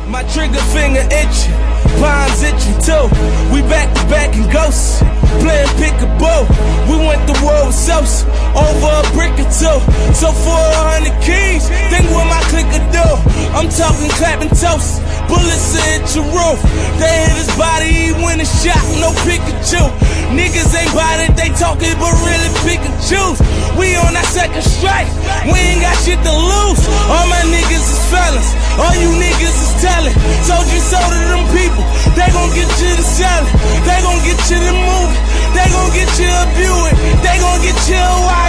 My trigger finger itching, palms itching too. We back to back and ghosts, playing pick-a-boo. We went to war with Sosa, over a brick or two. So for 100 keys, think what my clique could do. I'm talking clapping toast, bullets hit your roof. They hit his body, he went and shot, no Pikachu. Niggas ain't bout it, they talking but really pick and choose. We on our second strike, we ain't got shit to lose. All my niggas is fellas, all you niggas is telling. Told you so to them people, they gon' get you to selling. They gon' get you to moving, they gon' get you a Buick, they gon' get you a Wild.